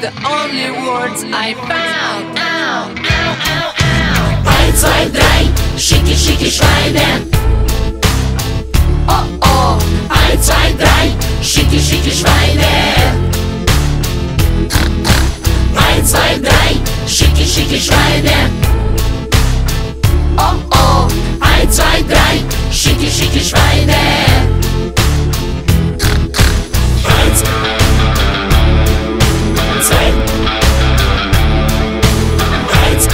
the only words I found. Ow, ow, ow, ow. 1, 2, 3, schicke, schicke Schweine. Oh, oh, 1, 2, 3, schicke, schicke Schweine. 1, 2, 3, schicke, schicke Schweine. Oh, oh, 1, 2, 3, schicke, schicke Schweine. 1, 2, 1,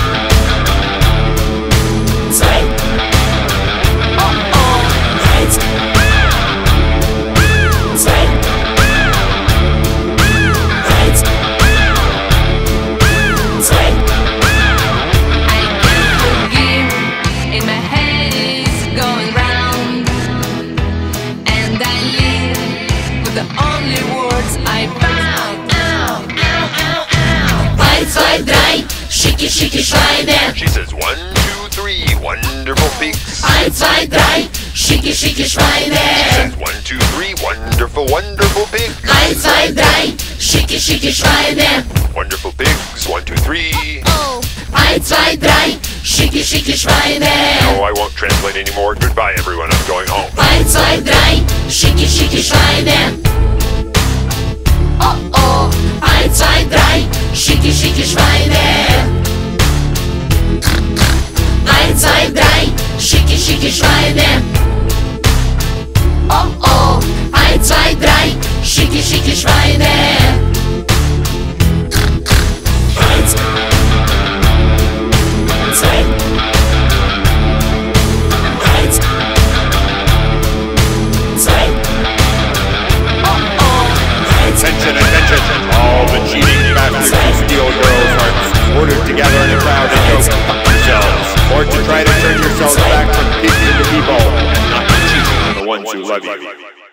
2, oh, oh, 1, 2, 1, 2. I can't forgive, in my head is going round, and I live with the only words I found. Ow, ow, ow, ow. 1, 2, 3, schicke, schicke Schweine. She says 1, 2, 3, wonderful pigs. 1, 2, 3, schicke, schicke Schweine. She says 1, 2, 3, wonderful, wonderful pigs. 1, 2, 3, schicke, schicke Schweine. Wonderful pigs, 1, 2, 3. Oh, 1, 2, 3, schicke, schicke Schweine. No, I won't translate anymore. Goodbye, everyone. I'm going home. 1, 2, 3, schicke, schicke Schweine. Oh, oh, 1, 2, 3, schicke, schicke Schweine. 1, 2, 3, schicke, schicke Schweine. Oh, oh, 1, 2, 3, schicke, schicke Schweine. 1, 2, 1, 2, oh, oh, 1, 2. Attention, attention! All the cheating bastards who steal girls' hearts, ordered together in a crowd to go fuck themselves, or to try to turn yourselves back from pigs into people, and not to cheat on the ones who love you.